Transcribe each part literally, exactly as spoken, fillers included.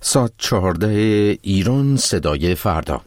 ساعت چهارده ایران، صدای فردا.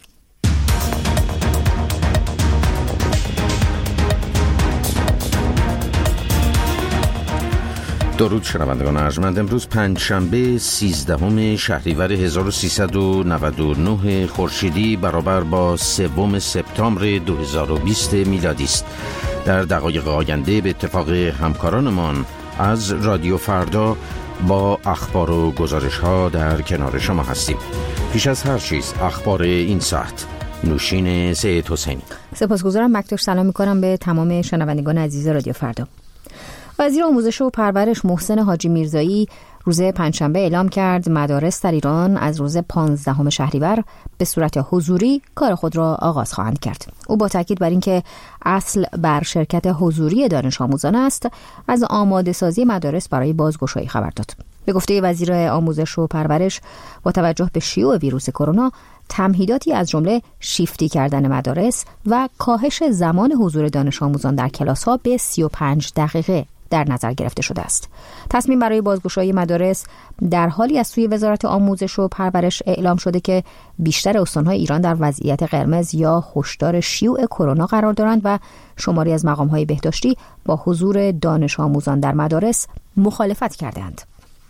درود شنوندگان ارجمند. امروز پنجشنبه سیزدهم شهریور هزار و سیصد و نود و نه خورشیدی برابر با سوم سپتامبر دو هزار و بیست میلادی است. در دقایق آینده به اتفاق همکارانمان از رادیو فردا با اخبار و گزارش ها در کنار شما هستیم. پیش از هر چیز اخبار این ساعت. نوشین سید حسینی. سپاسگزارم مکتوش. سلام میکنم به تمام شنوندگان عزیز رادیو فردا. وزیر آموزش و پرورش محسن حاجی میرزایی روز پنجشنبه اعلام کرد مدارس در ایران از روز پانزدهم شهریور به صورت حضوری کار خود را آغاز خواهند کرد. او با تاکید بر اینکه اصل بر شرکت حضوری دانش آموزان است، از آماده سازی مدارس برای بازگشایی خبر داد. به گفته وزیر آموزش و پرورش، با توجه به شیوع ویروس کرونا، تمهیداتی از جمله شیفتی کردن مدارس و کاهش زمان حضور دانش آموزان در کلاس‌ها به سی و پنج دقیقه در نظر گرفته شده است. تصمیم برای بازگشایی مدارس در حالی از سوی وزارت آموزش و پرورش اعلام شده که بیشتر استان‌های ایران در وضعیت قرمز یا هشدار شیوع کرونا قرار دارند و شماری از مقام‌های بهداشتی با حضور دانش آموزان در مدارس مخالفت کردند.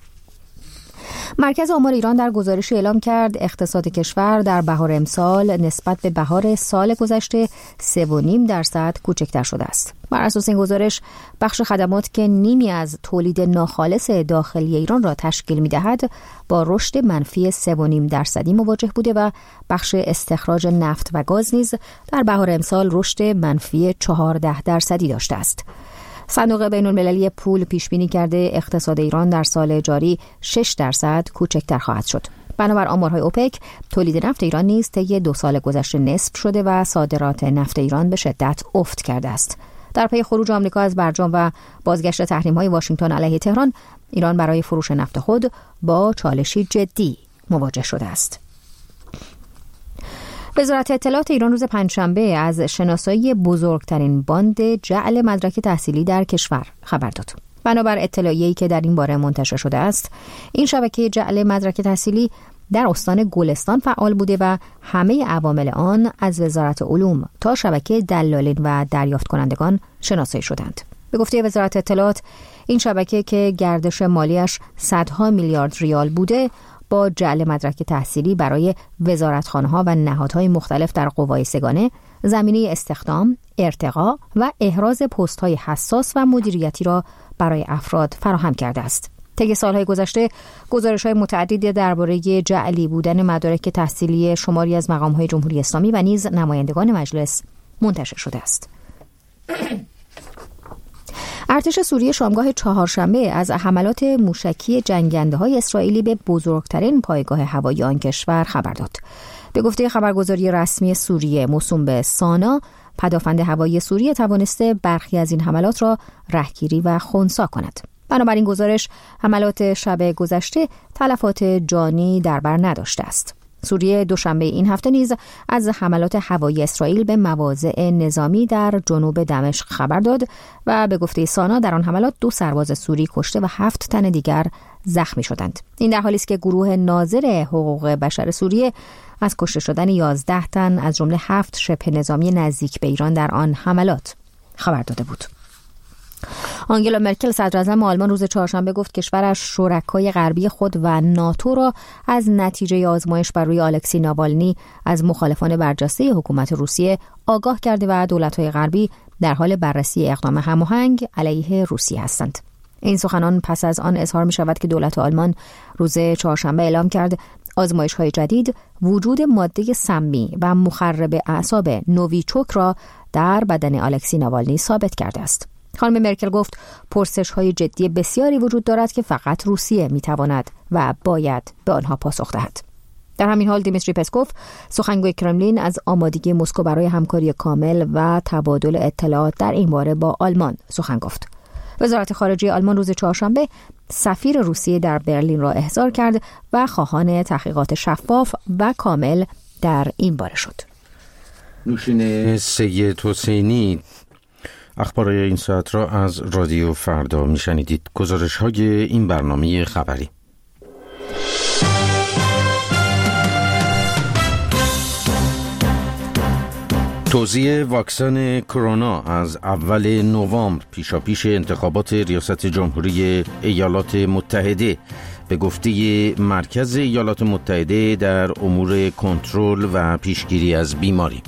مرکز آمار ایران در گزارشی اعلام کرد اقتصاد کشور در بهار امسال نسبت به بهار سال گذشته سه و نیم درصد کوچکتر شده است. بر اساس این گزارش، بخش خدمات که نیمی از تولید ناخالص داخلی ایران را تشکیل می‌دهد، با رشد منفی سه و نیم درصدی مواجه بوده و بخش استخراج نفت و گاز نیز در بهار امسال رشد منفی چهارده درصدی داشته است. صندوق بین‌المللی پول پیش بینی کرده اقتصاد ایران در سال جاری شش درصد کوچکتر خواهد شد. بنابر آمارهای اوپک، تولید نفت ایران نیز طی دو سال گذشته نصف شده و صادرات نفت ایران به شدت افت کرده است. در پی خروج آمریکا از برجام و بازگشت تحریم‌های واشنگتن علیه تهران، ایران برای فروش نفت خود با چالشی جدی مواجه شده است. وزارت اطلاعات ایران روز پنجشنبه از شناسایی بزرگترین باند جعل مدرک تحصیلی در کشور خبر داد. بنابر اطلاعیه‌ای که در این باره منتشر شده است، این شبکه جعل مدرک تحصیلی در استان گلستان فعال بوده و همه عوامل آن از وزارت علوم تا شبکه دلالین و دریافت کنندگان شناسایی شدند. به گفته وزارت اطلاعات، این شبکه که گردش مالیش صدها میلیارد ریال بوده، با جعل مدرک تحصیلی برای وزارتخانه‌ها و نهادهای مختلف در قوای سگانه زمینه استخدام، ارتقا و احراز پست‌های حساس و مدیریتی را برای افراد فراهم کرده است. طی سالهای گذشته گزارش‌های متعددی درباره جعلی بودن مدارک تحصیلی شماری از مقام‌های جمهوری اسلامی و نیز نمایندگان مجلس منتشر شده است. ارتش سوریه شامگاه چهارشنبه از حملات موشکی جنگنده‌های اسرائیلی به بزرگترین پایگاه هوایی آن کشور خبر داد. به گفته خبرگزاری رسمی سوریه موسوم به سانا، پدافند هوایی سوریه توانسته برخی از این حملات را رهگیری و خنثی کند. بنابراین گزارش حملات شب گذشته تلفات جانی در بر نداشته است. سوریه دوشنبه این هفته نیز از حملات هوایی اسرائیل به مواضع نظامی در جنوب دمشق خبر داد و به گفته سانا در آن حملات دو سرباز سوری کشته و هفت تن دیگر زخمی شدند. این در حالی است که گروه ناظر حقوق بشر سوریه از کشته شدن یازده تن از جمله هفت شبه نظامی نزدیک به ایران در آن حملات خبر داده بود. آنگلا مرکل صدراعظم آلمان روز چهارشنبه گفت کشورش شرکای غربی خود و ناتو را از نتیجه آزمایش بر روی الکسی ناوالنی از مخالفان برجسته حکومت روسیه آگاه کرده و دولت‌های غربی در حال بررسی اقدام هماهنگ علیه روسیه هستند. این سخنان پس از آن اظهار می شود که دولت آلمان روز چهارشنبه اعلام کرد آزمایش‌های جدید وجود ماده سمی و مخرب اعصاب نوویچوک را در بدن الکسی ناوالنی ثابت کرده است. خانم مرکل گفت پرسش‌های جدی بسیاری وجود دارد که فقط روسیه می‌تواند و باید به آنها پاسخ دهد. در همین حال دیمیتری پسکوف، سخنگوی کرملین، از آمادگی مسکو برای همکاری کامل و تبادل اطلاعات در این باره با آلمان سخن گفت. وزارت خارجه آلمان روز چهارشنبه سفیر روسیه در برلین را احضار کرد و خواهان تحقیقات شفاف و کامل در این باره شد. نوشین سید حسینی. اخبار این ساعت را از رادیو فردا میشنیدید. گزارش های این برنامه خبری. توزیع واکسن کرونا از اول نوامبر پیشاپیش انتخابات ریاست جمهوری ایالات متحده به گفته مرکز ایالات متحده در امور کنترل و پیشگیری از بیماری.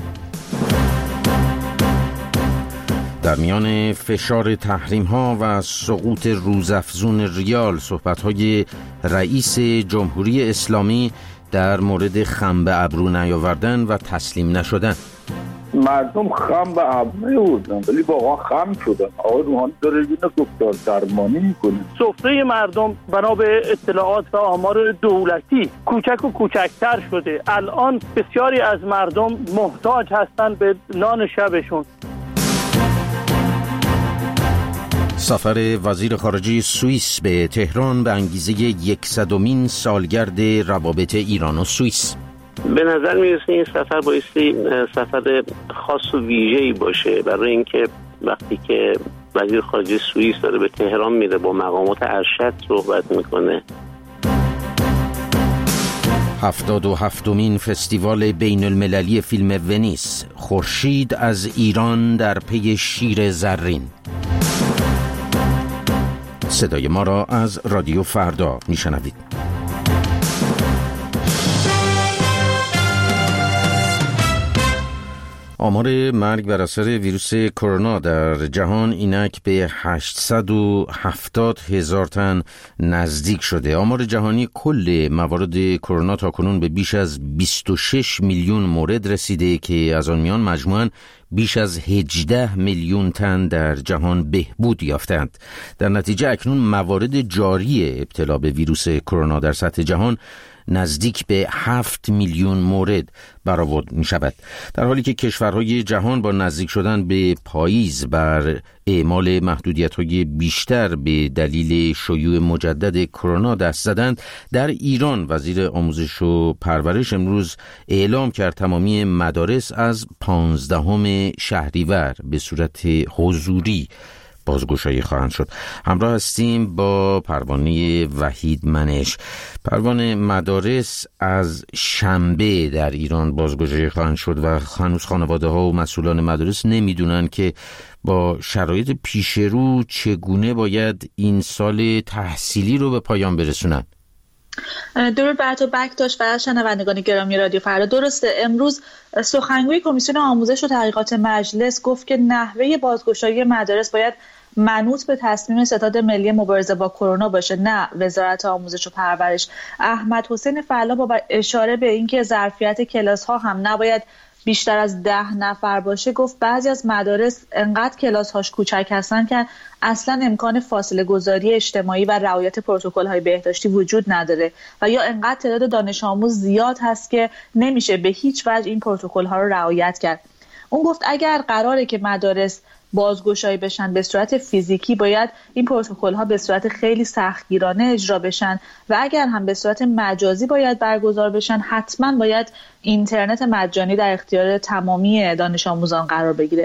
در میان فشار تحریم‌ها و سقوط روزافزون ریال، صحبت‌های رئیس جمهوری اسلامی در مورد خم به ابرو نیاوردن و تسلیم نشدن. مردم خم به ابرو بودن ولی واقعا خم شدن. آقای روحانی داره اینو دکتر درمانی میکنه. سفره مردم بنا به اطلاعات و آمار دولتی کوچک و کوچکتر شده. الان بسیاری از مردم محتاج هستن به نان شبشون. سفر وزیر خارجه سوئیس به تهران به انگیزه یکصدمین سالگرد روابط ایران و سوئیس. به نظر میرسه این سفر بایستی سفر خاص و ویژه‌ای باشه، برای اینکه وقتی که وزیر خارجه سوئیس داره به تهران میره با مقامات ارشد صحبت میکنه. هفتاد و هفتمین فستیوال بین المللی فیلم ونیس، خورشید از ایران در پی شیر زرین. صدای ما را از رادیو فردا میشنوید. آمار مرگ بر اثر ویروس کرونا در جهان اینک به هشتصد و هفتاد هزار تن نزدیک شده. آمار جهانی کل موارد کرونا تا کنون به بیش از بیست و شش میلیون مورد رسیده که از آن میان مجموعاً بیش از هجده میلیون تن در جهان بهبود یافتند. در نتیجه اکنون موارد جاری ابتلا به ویروس کرونا در سطح جهان نزدیک به هفت میلیون مورد برآورد می شود، در حالی که کشورهای جهان با نزدیک شدن به پاییز بر اعمال محدودیت‌های بیشتر به دلیل شیوع مجدد کرونا دست زدند. در ایران وزیر آموزش و پرورش امروز اعلام کرد تمامی مدارس از پانزدهم شهریور به صورت حضوری بازگشایی خواهند شد. همراه هستیم با پروانه وحید منش. پروانه، مدارس از شنبه در ایران بازگشایی خواهند شد و هنوز خانواده ها و مسئولان مدارس نمیدونن که با شرایط پیش رو چگونه باید این سال تحصیلی رو به پایان برسونن. درود بر تو بکتاش و شنوندگان گرامی رادیو فردا. درسته، امروز سخنگوی کمیسیون آموزش و تحقیقات مجلس گفت که نحوه بازگشایی مدارس باید منوط به تصمیم ستاد ملی مبارزه با کرونا باشه، نه وزارت آموزش و پرورش. احمد حسین فعلا با اشاره به اینکه ظرفیت کلاس ها هم نباید بیشتر از ده نفر باشه گفت بعضی از مدارس انقدر کلاس هاش کوچک هستن که اصلا امکان فاصله گذاری اجتماعی و رعایت پروتکل های بهداشتی وجود نداره و یا انقدر تعداد دانش آموز زیاد هست که نمیشه به هیچ وجه این پروتکل ها رو رعایت کرد. اون گفت اگر قراره که مدارس بازگشایی بشن به صورت فیزیکی باید این پروتکل ها به صورت خیلی سختگیرانه اجرا بشن و اگر هم به صورت مجازی باید برگزار بشن حتما باید اینترنت مجانی در اختیار تمامی دانش آموزان قرار بگیره.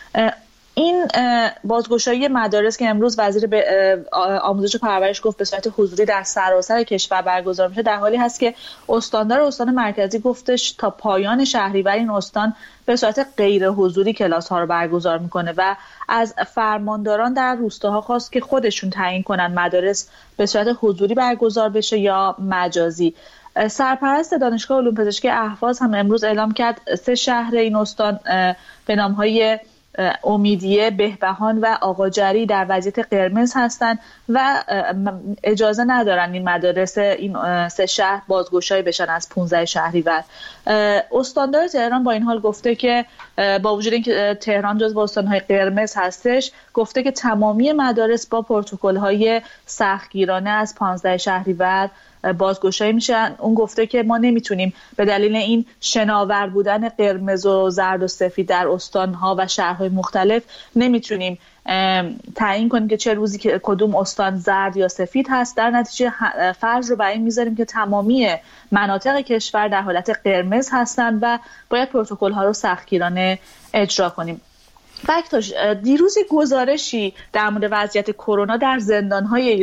این بازگشایی مدارس که امروز وزیر آموزش و پرورش گفت به صورت حضوری در سراسر کشور برگزار میشه، در حالی هست که استاندار استان مرکزی گفتش تا پایان شهریور این استان به صورت غیر حضوری کلاس ها رو برگزار میکنه و از فرمانداران در روستاها خواست که خودشون تعیین کنن مدارس به صورت حضوری برگزار بشه یا مجازی. سرپرست دانشگاه علوم پزشکی اهواز هم امروز اعلام کرد سه شهر این استان به نام‌های امیدیه، بهبهان و آقاجری در وضعیت قرمز هستند و اجازه ندارن این مدارس این سه شهر بازگشایی بشن از پانزده شهریور. استاندار تهران با این حال گفته که با وجود اینکه تهران جزو استان‌های قرمز هستش، گفته که تمامی مدارس با پروتکل‌های سختگیرانه از پانزده شهریور بازگشایی میشن. اون گفته که ما نمیتونیم به دلیل این شناور بودن قرمز و زرد و سفید در استان‌ها و شهرهای مختلف نمیتونیم تعیین کنیم که چه روزی که کدوم استان زرد یا سفید هست. در نتیجه فرض رو بر این میذاریم که تمامی مناطق کشور در حالت قرمز هستند و باید پروتکل‌ها رو سختگیرانه اجرا کنیم. بکتاش، دیروز گزارشی در مورد وضعیت کرونا در زندان‌های ایران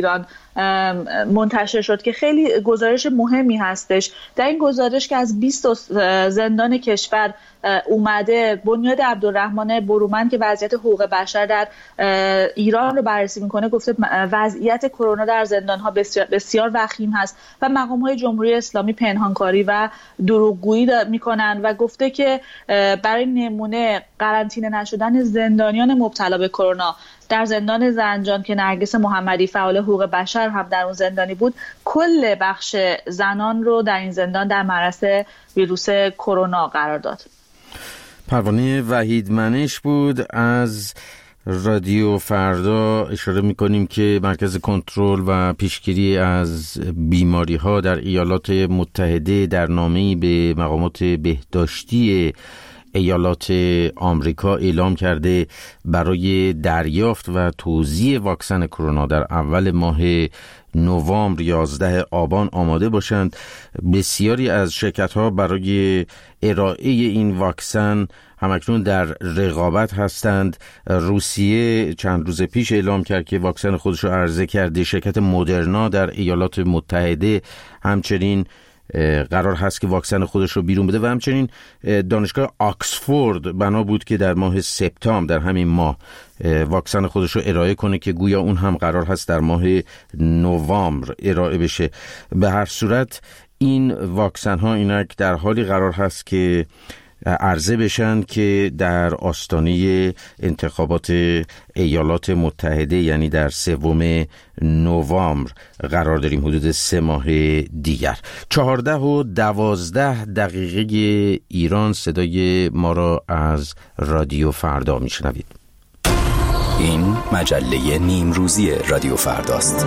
منتشر شد که خیلی گزارش مهمی هستش. در این گزارش که از بیست زندان کشور اومده، بنیاد عبدالرحمن برومند که وضعیت حقوق بشر در ایران رو بررسی میکنه گفته وضعیت کرونا در زندان‌ها بسیار بسیار وخیم هست و مقام‌های جمهوری اسلامی پنهانکاری و دروغگویی میکنن و گفته که برای نمونه قرنطینه نشدن زندانیان مبتلا به کرونا در زندان زنجان که نرگس محمدی فعال حقوق بشر هم در اون زندانی بود، کل بخش زنان رو در این زندان در معرض ویروس کرونا قرار داد. پروانه وحیدمنش بود از رادیو فردا. اشاره می‌کنیم که مرکز کنترل و پیشگیری از بیماری‌ها در ایالات متحده در نامه‌ای به مقامات بهداشتی ایالات آمریکا اعلام کرده برای دریافت و توزیع واکسن کرونا در اول ماه نوامبر یازده آبان آماده باشند. بسیاری از شرکت‌ها برای ارائه این واکسن همکنون در رقابت هستند. روسیه چند روز پیش اعلام کرد که واکسن خودش رو عرضه کرده. شرکت مدرنا در ایالات متحده همچنین قرار هست که واکسن خودش رو بیرون بده و همچنین دانشگاه آکسفورد بنا بود که در ماه سپتامبر در همین ماه واکسن خودش رو ارائه کنه که گویا اون هم قرار هست در ماه نوامبر ارائه بشه. به هر صورت این واکسن ها اینک در حالی قرار هست که عرضه بشن که در آستانه انتخابات ایالات متحده یعنی در سوم نوامبر قرار داریم، حدود سه ماه دیگر. چهارده و دوازده دقیقه ایران. صدای ما را از رادیو فردا میشنوید. این مجله نیمروزی رادیو فرداست.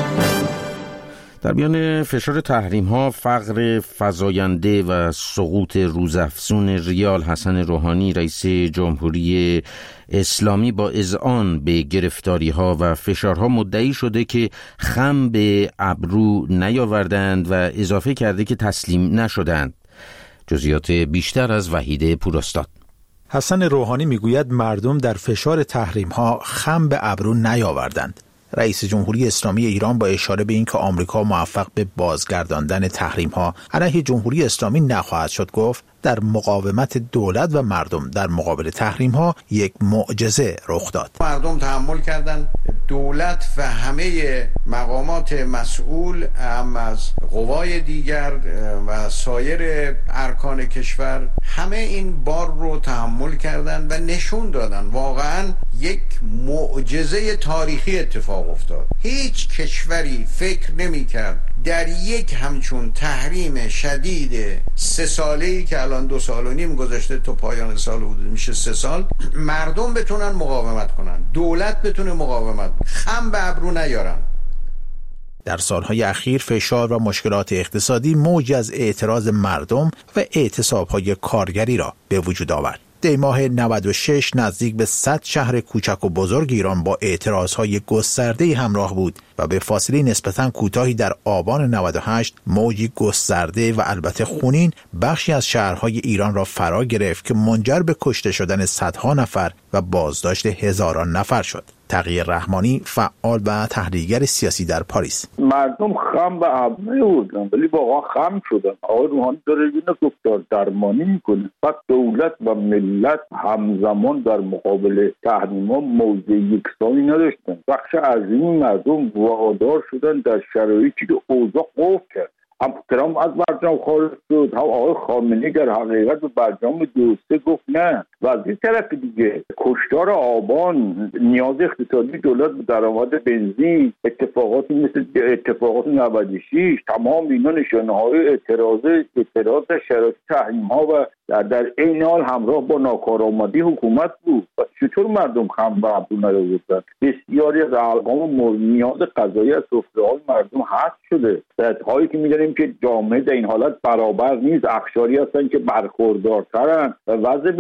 در میان فشار تحریم ها، فقر فزاینده و سقوط روزافزون ریال، حسن روحانی رئیس جمهوری اسلامی با اذعان به گرفتاری ها و فشارها مدعی شده که خم به ابرو نیاوردند و اضافه کرده که تسلیم نشدند. جزئیات بیشتر از وحید پوراستاد. حسن روحانی میگوید مردم در فشار تحریم ها خم به ابرو نیاوردند. رئیس جمهوری اسلامی ایران با اشاره به اینکه آمریکا موفق به بازگرداندن تحریم‌ها علیه جمهوری اسلامی نخواهد شد گفت در مقاومت دولت و مردم در مقابل تحریم‌ها یک معجزه رخ داد. مردم تحمل کردند، دولت و همه مقامات مسئول هم از قوای دیگر و سایر ارکان کشور همه این بار رو تحمل کردند و نشون دادن واقعاً یک معجزه تاریخی اتفاق افتاد. هیچ کشوری فکر نمی‌کرد در یک همچون تحریم شدید سه ساله‌ای که الان دو سال و نیم گذشته تا پایان سال حدود میشه سه سال، مردم بتونن مقاومت کنن، دولت بتونه مقاومت، خم به ابرو نیارن. در سالهای اخیر فشار و مشکلات اقتصادی موجی از اعتراض مردم و اعتصاب‌های کارگری را به وجود آورد. دی ماه نود و شش نزدیک به صد شهر کوچک و بزرگ ایران با اعتراضهای گسترده‌ای همراه بود و به فاصله نسبتاً کوتاهی در آبان نود و هشت موجی گسترده و البته خونین بخشی از شهرهای ایران را فرا گرفت که منجر به کشته شدن صدها نفر و بازداشت هزاران نفر شد. تقی رحمانی فعال و تحلیلگر سیاسی در پاریس: مردم خم به ابرو بودن ولی واقعا خم شدن. آقای روحانی داره اینو دکتر درمانی میکنه. پس دولت و ملت همزمان در مقابل تحریم‌ها موضع یکسانی نداشتن. بخش عظیمی مردم وادار شدن در شرایطی که اوضاع قفل کرد. هم ترامپ از برجام خارج شد، هم آقای خامنه‌ای در حقیقت به برجام دو سه گفت نه. و از این طرف دیگه کشتار آبان، نیاز اقتصادی دولت به درآمد بنزین، اتفاقاتی مثل اتفاقات نود و شش، تمام اینا نشانه‌های اعتراض اعتراض در شرایط تحریم‌ها و در این حال همراه با ناکارآمدی حکومت بود. و چطور مردم خم به ابرو نیاوردن؟ بسیاری از ارقام نیاز غذایی از سفره‌های مردم حذف شده. هایی که می‌دونیم که جامعه در این حالت برابر نیست، اقشاری هستن که برخوردارترن و وضع بهتری دارن.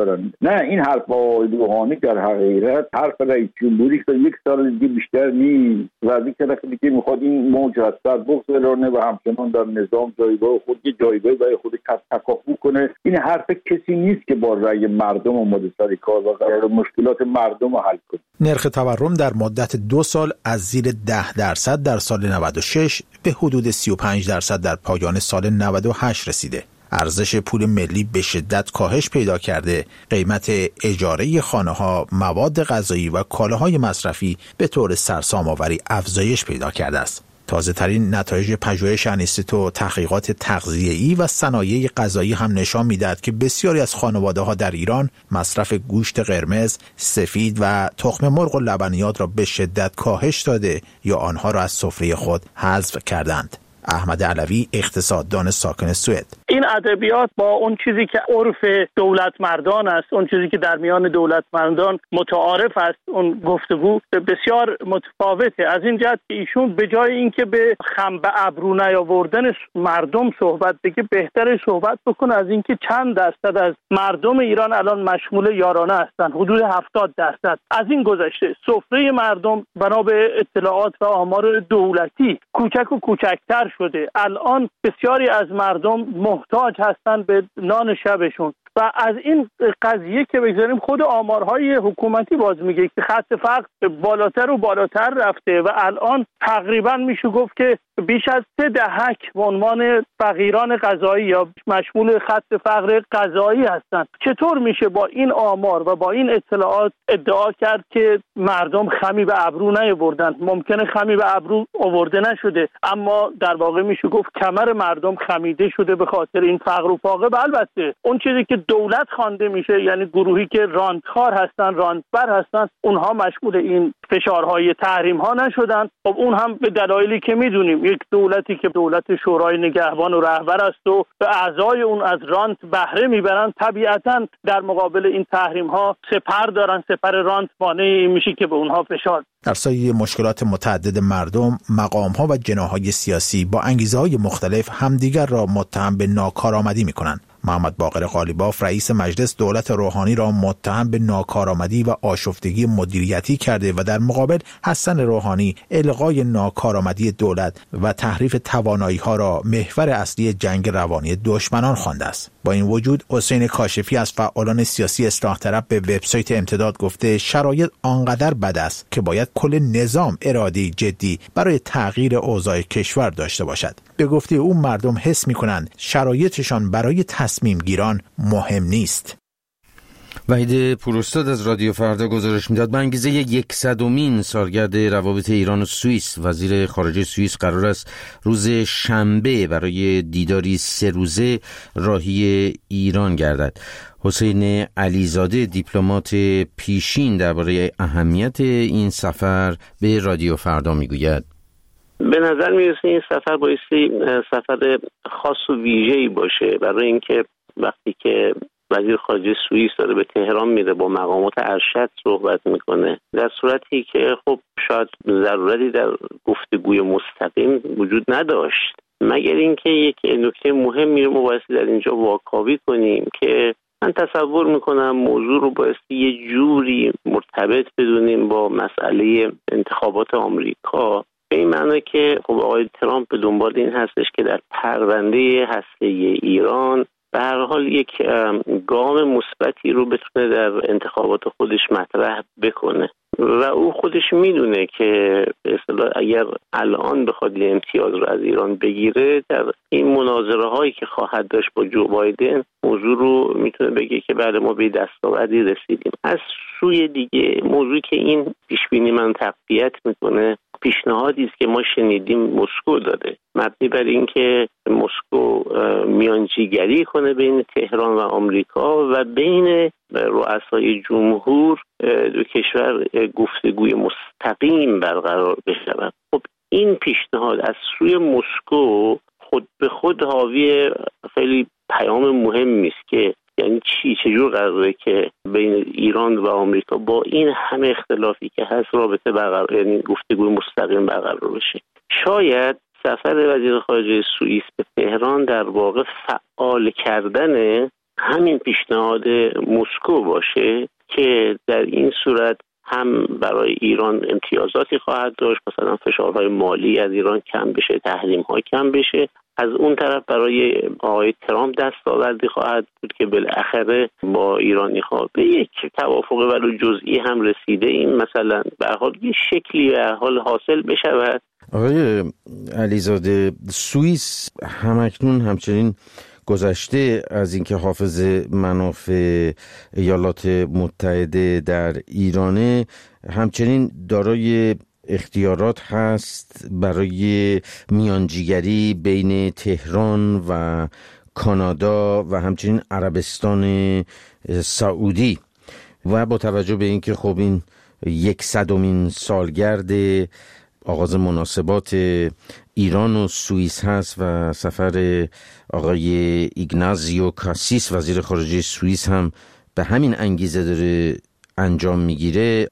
دارن. نه، این حرف آقای روحانی در حقیقت حرف رئیس جمهوری که یک سال دیگه بیشتر نیست و از این طرف دیگه میخواد این موج از سر بگذرانه و همچنان در نظام جایگاه خود یه جایگاه برای خود تکاپو کنه. این حرف کسی نیست که با رأی مردم اومده سر کار و قرار مشکلات مردم رو حل کنه. نرخ تورم در مدت دو سال از زیر ده درصد در سال نود و شش به حدود سی و پنج درصد در پایان سال نود و هشت رسیده. ارزش پول ملی به شدت کاهش پیدا کرده. قیمت اجاره خانه‌ها، مواد غذایی و کالاهای مصرفی به طور سرسام‌آوری افزایش پیدا کرده است. تازه ترین نتایج پژوهش انیستیتو تحقیقات تغذیه‌ای و صنایع غذایی هم نشان می‌دهد که بسیاری از خانواده‌ها در ایران مصرف گوشت قرمز، سفید و تخم مرغ و لبنیات را به شدت کاهش داده یا آنها را از سفره خود حذف کردند. احمد علوی، اقتصاددان ساکن سوئد: این ادبیات با اون چیزی که عرف دولت مردان است، اون چیزی که در میان دولت مردان متعارف است، اون گفتگو بسیار متفاوته. از این جهت که ایشون به جای اینکه به خم به ابرو نیاوردن مردم صحبت بگه، بهتره صحبت بکنه از اینکه چند درصد از مردم ایران الان مشمول یارانه هستن. حدود هفتاد درصد. از این گذشته سفره مردم بنا به اطلاعات و آمار دولتی کوچک و کوچکتر شده. الان بسیاری از مردم محتاج هستند به نان شبشون و از این قضیه که بگذاریم خود آمارهای حکومتی باز میگه که خط فقر بالاتر و بالاتر رفته و الان تقریبا میشه گفت که بیش از سه دهک به عنوان فقیران غذایی یا مشمول خط فقر غذایی هستند. چطور میشه با این آمار و با این اطلاعات ادعا کرد که مردم خمی به ابرو نیاوردن؟ ممکنه خمی به ابرو آورده نشده، اما در واقع میشه گفت کمر مردم خمیده شده به خاطر این فقر و فاقه. و البته اون چیزی که دولت خوانده میشه، یعنی گروهی که رانتخوار هستن، رانتبر هستن، اونها مشمول این فشارهای تحریم ها نشدن. خب اون هم به دلایلی که میدونیم، یک دولتی که دولت شورای نگهبان و رهبر است و به اعضای اون از رانت بهره میبرن، طبیعتا در مقابل این تحریم ها سپر دارن، سپر رانت مانع میشه که به اونها فشار. در سایه مشکلات متعدد مردم، مقام‌ها و جناح‌های سیاسی با انگیزه‌های مختلف همدیگر را متهم به ناکارآمدی می‌کنند. محمد باقر قالیباف رئیس مجلس دولت روحانی را متهم به ناکارآمدی و آشفتگی مدیریتی کرده و در مقابل حسن روحانی الغای ناکارآمدی دولت و تحریف توانایی‌ها را محور اصلی جنگ روانی دشمنان خوانده است. با این وجود حسین کاشفی از فعالان سیاسی اصلاح طلب به وبسایت امتداد گفته شرایط آنقدر بد است که باید کل نظام اراده‌ای جدی برای تغییر اوضاع کشور داشته باشد. به گفته او مردم حس می‌کنند شرایطشان برای تصمیم گیران مهم نیست. وحید پوراستاد از رادیو فردا گزارش میداد. به انگیزه یکصدمین سالگرد روابط ایران و سوئیس، وزیر خارجه سوئیس قرار است روز شنبه برای دیداری سه روزه راهی ایران گردد. حسین علیزاده دیپلمات پیشین درباره اهمیت این سفر به رادیو فردا میگوید: به نظر میرسه این سفر بایستی سفر خاص و ویژه‌ای باشه، برای اینکه وقتی که وزیر خارجه سوئیس داره به تهران میره با مقامات ارشد صحبت میکنه، در صورتی که خب شاید ضرورتی در گفتگوی مستقیم وجود نداشت، مگر اینکه یک نکته مهمی رو ما بایستی در اینجا واکاوی کنیم که من تصور میکنم موضوع رو بایستی یه جوری مرتبط بدونیم با مسئله انتخابات آمریکا، به این معنی که خب آقای ترامپ به دنبال این هستش که در پرونده هسته‌ای ایران به هر حال یک گام مثبتی رو بتونه در انتخابات خودش مطرح بکنه و او خودش میدونه که به اصطلاح اگر الان بخواد یه امتیاز رو از ایران بگیره، در این مناظره هایی که خواهد داشت با جو بایدن موضوع رو میتونه بگه که بعد ما به دستاوردی رسیدیم. از سوی دیگه موضوعی که این پیشبینی من تقویت میکنه پیشنهادی است که ما شنیدیم مسکو داده، مبنی بر اینکه مسکو میانجیگری کنه بین تهران و آمریکا و بین رؤسای جمهور دو کشور گفتگوی مستقیم برقرار بشود. خب این پیشنهاد از سوی مسکو خود به خود حاوی خیلی پیام مهمی است که یعنی چی چجور قراره که بین ایران و آمریکا با این همه اختلافی که هست رابطه برقرار، یعنی گفتگوی مستقیم برقرار بشه. شاید سفر وزیر خارجه سوئیس به تهران در واقع فعال کردن همین پیشنهاد مسکو باشه که در این صورت هم برای ایران امتیازاتی خواهد داشت، مثلا فشارهای مالی از ایران کم بشه، تحریم‌ها کم بشه. از اون طرف برای آقای ترامپ دستاوردی خواهد بود که بالاخره با ایرانی‌ها به یک توافق ولو جزئی هم رسیده، این مثلا به هر حال یه شکلی به هر حال حاصل بشود. آقای علیزاده، سوئیس همکنون همچنین گذشته از اینکه حافظ منافع ایالات متحده در ایرانه، همچنین دارای اختیارات هست برای میانجیگری بین تهران و کانادا و همچنین عربستان سعودی. و با توجه به اینکه خب این یکصدمین سالگرد آغاز مناسبات ایران و سوئیس هست و سفر آقای ایگنازیو کاسیس وزیر خارجه سوئیس هم به همین انگیزه داره انجام میگیره،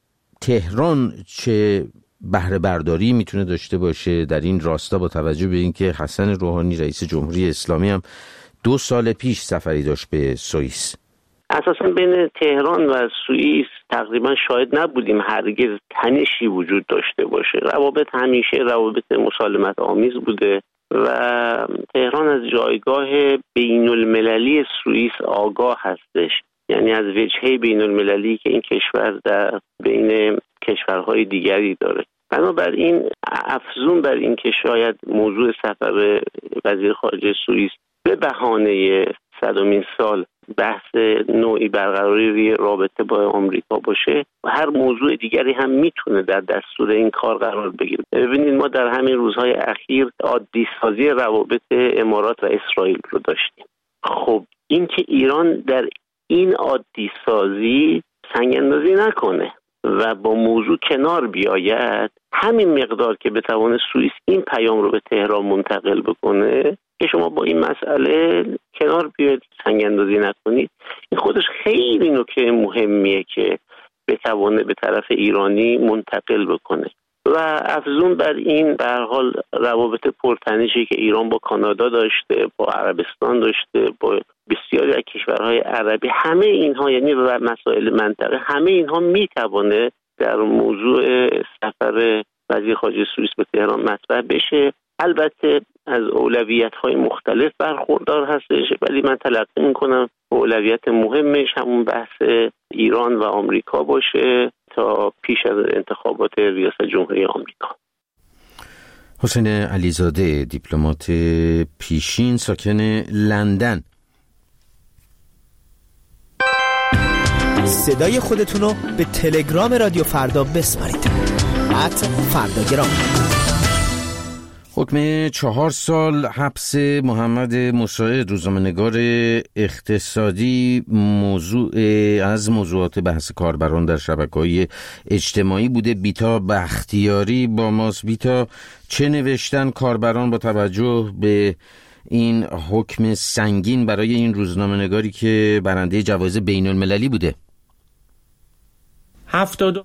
تهران چه بهره برداری میتونه داشته باشه در این راستا با توجه به اینکه حسن روحانی رئیس جمهوری اسلامی هم دو سال پیش سفری داشت به سوئیس؟ اساسا بین تهران و سوئیس تقریبا شاهد نبودیم هرگز تنشی وجود داشته باشه. روابط همیشه روابط مسالمت آمیز بوده و تهران از جایگاه بین المللی سوئیس آگاه هستش، یعنی از وجهه بین المللی که این کشور در بین کشورهای دیگری داره. بنابراین افزون بر این که شاید موضوع سفر وزیر خارجه سوئیس به بهانه صدمین سال بحث نوعی برقراری رابطه با آمریکا باشه، هر موضوع دیگری هم میتونه در دستور این کار قرار بگیره. ببینید ما در همین روزهای اخیر عادی سازی روابط امارات و اسرائیل رو داشتیم. خب این که ایران در این عادی سازی سنگ اندازی نکنه و با موضوع کنار بیاید، همین مقدار که بتوانه سوئیس این پیام رو به تهران منتقل بکنه که شما با این مسئله کنار بیاید، سنگ اندازی نکنید، این خودش خیلی نکته مهمیه که بتوانه به طرف ایرانی منتقل بکنه. و افزون بر این به هر حال روابط پرتنشی که ایران با کانادا داشته، با عربستان داشته، با بسیاری از کشورهای عربی، همه اینها یعنی مسائل منطقه، همه اینها میتوانه در موضوع سفر وزیر خارجه سوئیس به تهران مطرح بشه. البته از اولویت‌های مختلف برخوردار هستش، ولی من تلقی می‌کنم اولویت مهمش همون بحث ایران و آمریکا باشه تا پیش از انتخابات ریاست جمهوری آمریکا. حسین علیزاده، دیپلمات پیشین ساکن لندن. صدای خودتونو به تلگرام رادیو فردا بسپارید. ات فرداگرام. حکم چهار سال حبس محمد مساعد، روزنامه‌نگار اقتصادی، موضوع از موضوعات بحث کاربران در شبکه‌های اجتماعی بوده. بیتا بختیاری با ماست. بیتا، چه نوشتن کاربران با توجه به این حکم سنگین برای این روزنامه‌نگاری که برنده جوایز بین المللی بوده؟ هفتاد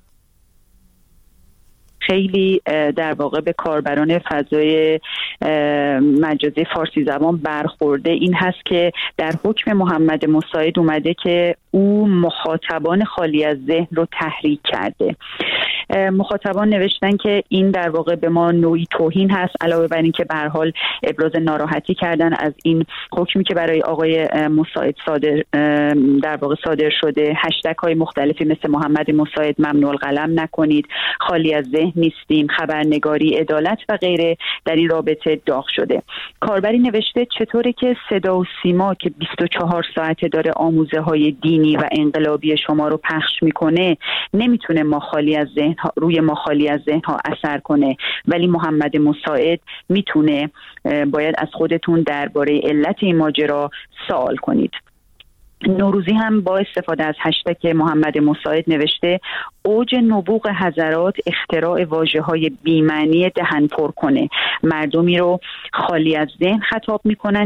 خیلی در واقع به کاربران فضای مجازی فارسی زبان برخورده این هست که در حکم محمد مساعد اومده که او مخاطبان خالی از ذهن رو تحریک کرده. مخاطبان نوشتن که این در واقع به ما نوعی توهین هست، علاوه بر این که به هر حال ابراز ناراحتی کردن از این حکمی که برای آقای مساعد صادر در واقع صادر شده. هشتگ های مختلفی مثل محمد مساعد ممنوع القلم نکنید، خالی از ذهن نیستیم، خبرنگاری، عدالت و غیره در این رابطه داغ شده. کاربری نوشته چطوره که صدا و سیما که بیست و چهار ساعته داره آموزه های دینی و انقلابی شما رو پخش میکنه نمیتونه ما خالی از ذهن روی ما خالی از ذهن ها اثر کنه، ولی محمد مساعد میتونه. باید از خودتون درباره علت این ماجرا سوال کنید. نوروزی هم با استفاده از هشتگ محمد مساعد نوشته اوج نبوغ حضرات اختراع واژه‌های بی‌معنی دهن پر کنه، مردمی رو خالی از ذهن خطاب میکنن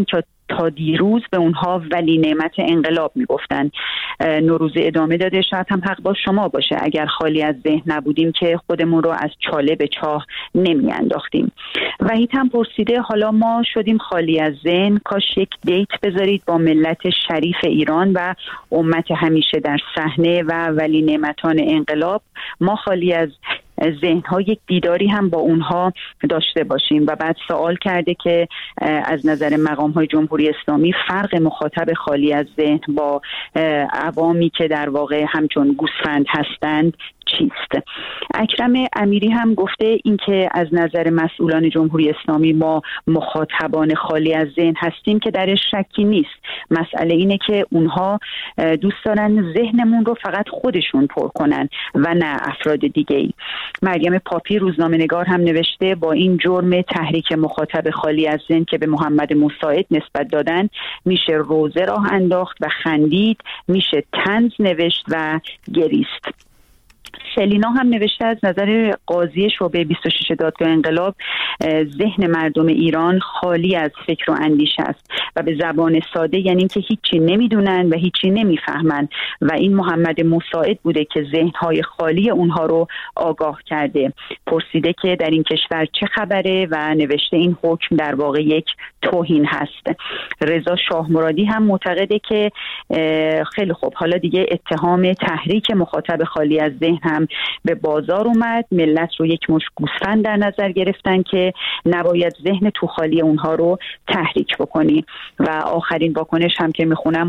تا دیروز به اونها ولی نعمت انقلاب میگفتن. نوروزی ادامه داده شاید هم حق با شما باشه اگر خالی از ذهن نبودیم که خودمون رو از چاله به چاه نمی انداختیم. وحید هم پرسیده حالا ما شدیم خالی از ذهن، کاش یک دیت بذارید با ملت شریف ایران و امت همیشه در صحنه و ولی نعمتان انقلاب، ما خالی از ذهن‌ها یک دیداری هم با اونها داشته باشیم. و بعد سوال کرده که از نظر مقام‌های جمهوری اسلامی فرق مخاطب خالی از ذهن با عوامی که در واقع همچون گوسفند هستند چیست؟ اکرم امیری هم گفته اینکه از نظر مسئولان جمهوری اسلامی ما مخاطبان خالی از ذهن هستیم که درش شکی نیست. مسئله اینه که اونها دوست دارن ذهنمون رو فقط خودشون پر کنن و نه افراد دیگه‌ای. مریم پاپی روزنامه‌نگار هم نوشته با این جرم تحریک مخاطب خالی از ذهن که به محمد مساعد نسبت دادن میشه روزه راه انداخت و خندید، میشه طنز نوشت و گریست. سلینا هم نوشته از نظر قاضی شعبه بیست و شش دادگاه انقلاب ذهن مردم ایران خالی از فکر و اندیشه است و به زبان ساده یعنی که هیچی نمیدونن و هیچی نمیفهمن و این محمد مساعد بوده که ذهنهای خالی اونها رو آگاه کرده. پرسیده که در این کشور چه خبره و نوشته این حکم در واقع یک توهین هست. رضا شاه مرادی هم معتقده که خیلی خوب حالا دیگه اتهام تحریک مخاطب خالی از ذهن هم به بازار اومد، ملت رو یک مش گوسفند در نظر گرفتن که نباید ذهن تو خالی اونها رو تحریک بکنی. و آخرین واکنش هم که میخونم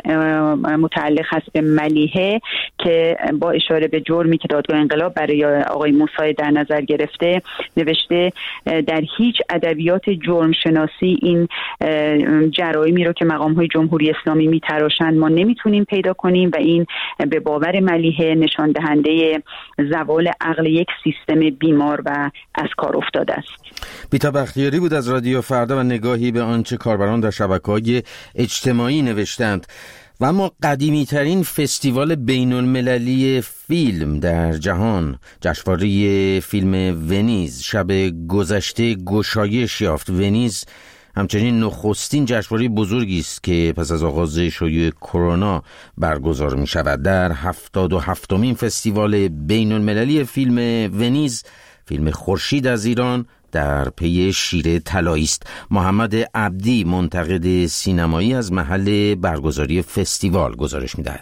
متعلق هست به ملیحه که با اشاره به جرمی که دادگاه انقلاب برای آقای مساعد در نظر گرفته نوشته در هیچ ادبیات جرم شناسی این جرایمی رو که مقام‌های جمهوری اسلامی میتراشند ما نمیتونیم پیدا کنیم و این به باور ملیحه نشان دهنده زوال عقل یک سیستم بیمار و از کار افتاده است. بیتا بختیاری بود از رادیو فردا و نگاهی به آنچه کاربران در شبکه‌های اجتماعی نوشتند. و اما قدیمی ترین فستیوال بین المللی فیلم در جهان، جشنواره فیلم ونیز، شب گذشته گشایش یافت. ونیز همچنین نخستین جشنواره بزرگی است که پس از آغاز شیوع کرونا برگزار می شود. در هفتاد و هفتمین فستیوال بین المللی فیلم ونیز، فیلم خورشید از ایران در پی شیر طلایی است. محمد عبدی منتقد سینمایی از محل برگزاری فستیوال گزارش می‌دهد.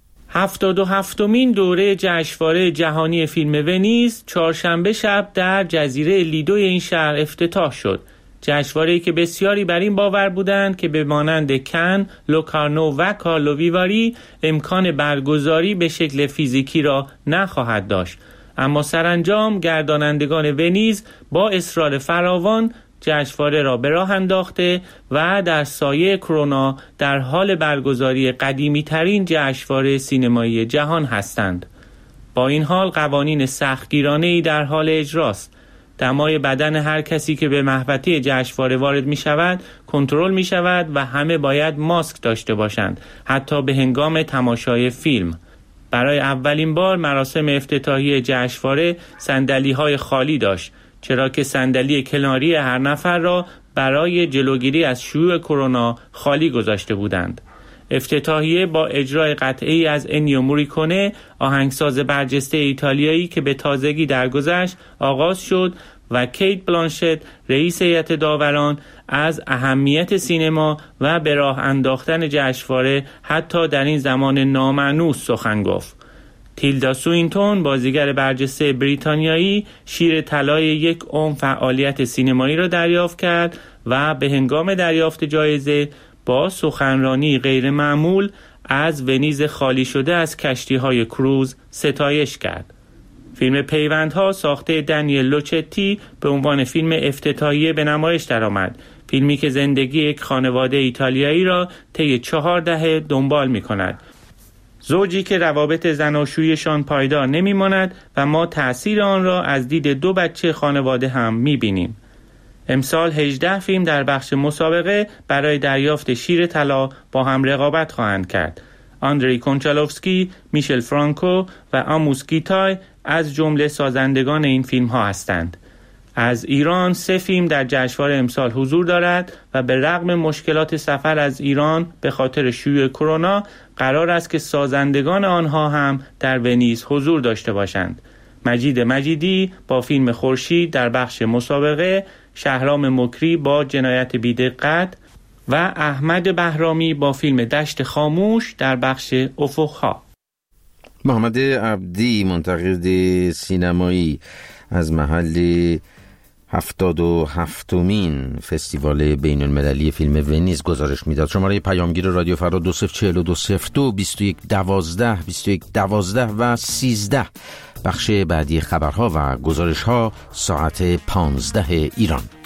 هفتاد و هفتمین دوره جشنواره جهانی فیلم ونیز چهارشنبه شب در جزیره لیدو این شهر افتتاح شد. جشنواره‌ای که بسیاری بر این باور بودند که به مانند کن، لوکارنو و کارلوویواری امکان برگزاری به شکل فیزیکی را نخواهد داشت. اما سرانجام گردانندگان ونیز با اصرار فراوان جشنواره را به راه انداخته و در سایه کرونا در حال برگزاری قدیمی ترین جشنواره سینمایی جهان هستند. با این حال قوانین سختگیرانه‌ای در حال اجراست. دمای بدن هر کسی که به محوطه جشنواره وارد می شود کنترل می شود و همه باید ماسک داشته باشند، حتی به هنگام تماشای فیلم. برای اولین بار مراسم افتتاحیه جشنواره صندلی‌های خالی داشت، چرا که صندلی کناری هر نفر را برای جلوگیری از شیوع کرونا خالی گذاشته بودند. افتتاحیه با اجرای قطعه‌ای از انیو موریکونه، آهنگساز برجسته ایتالیایی که به تازگی درگذشت، آغاز شد و کیت بلانشت، رئیس هیئت داوران، از اهمیت سینما و به راه انداختن جشنواره حتی در این زمان نامانوس سخن گفت. تیلدا سوینتون، بازیگر برجسته بریتانیایی، شیر طلای یک عمر فعالیت سینمایی را دریافت کرد و به هنگام دریافت جایزه با سخنرانی غیر معمول از ونیز خالی شده از کشتی‌های کروز ستایش کرد. فیلم پیوندها ساخته دنیل لوچتی به عنوان فیلم افتتاحیه به نمایش درآمد. فیلمی که زندگی یک خانواده ایتالیایی را طی چهار دهه دنبال می‌کند. زوجی که روابط زناشوییشان پایدار نمی‌ماند و ما تأثیر آن را از دید دو بچه خانواده هم می‌بینیم. امسال هجده فیلم در بخش مسابقه برای دریافت شیر طلا با هم رقابت خواهند کرد. آندری کنچالوفسکی، میشل فرانکو و آموس گیتای از جمله سازندگان این فیلم ها هستند. از ایران سه فیلم در جشنواره امسال حضور دارد و به رغم مشکلات سفر از ایران به خاطر شیوع کرونا قرار است که سازندگان آنها هم در ونیز حضور داشته باشند. مجید مجیدی با فیلم خورشید در بخش مسابقه، شهرام مکری با جنایت بی‌دقت و احمد بهرامی با فیلم دشت خاموش در بخش افق‌ها. محمد عبدی منتقد سینمایی از محل هفتاد و هفتمین فستیوال بین المللی فیلم ونیز گزارش میداد. شماره پیامگیر رادیو فردا دو صفر چهل و دو صفر دو بیست و یک دوازده بیست و یک دوازده و سیزده. بخش بعدی خبرها و گزارش‌ها ساعت پانزده ایران.